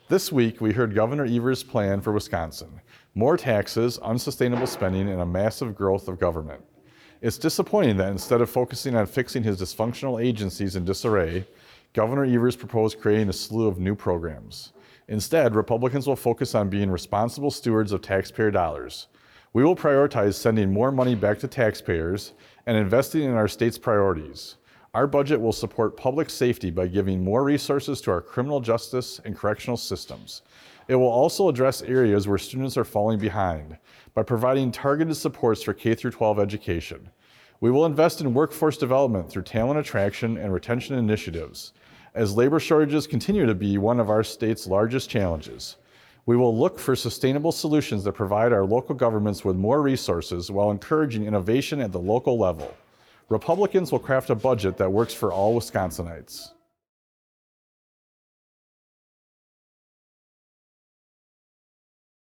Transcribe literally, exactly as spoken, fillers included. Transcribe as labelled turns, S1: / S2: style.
S1: This week, we heard Governor Evers' plan for Wisconsin: more taxes, unsustainable spending, and a massive growth of government. It's disappointing that instead of focusing on fixing his dysfunctional agencies in disarray, Governor Evers proposed creating a slew of new programs. Instead, Republicans will focus on being responsible stewards of taxpayer dollars. We will prioritize sending more money back to taxpayers and investing in our state's priorities. Our budget will support public safety by giving more resources to our criminal justice and correctional systems. It will also address areas where students are falling behind by providing targeted supports for K through twelve education. We will invest in workforce development through talent attraction and retention initiatives, as labor shortages continue to be one of our state's largest challenges. We will look for sustainable solutions that provide our local governments with more resources while encouraging innovation at the local level. Republicans will craft a budget that works for all Wisconsinites.